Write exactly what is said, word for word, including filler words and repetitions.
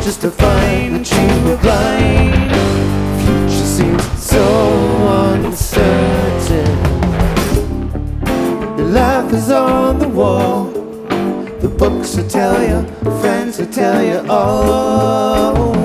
just to find that you were blind. Future seems so uncertain. Your life is on the wall. The books will tell you, friends will tell you all.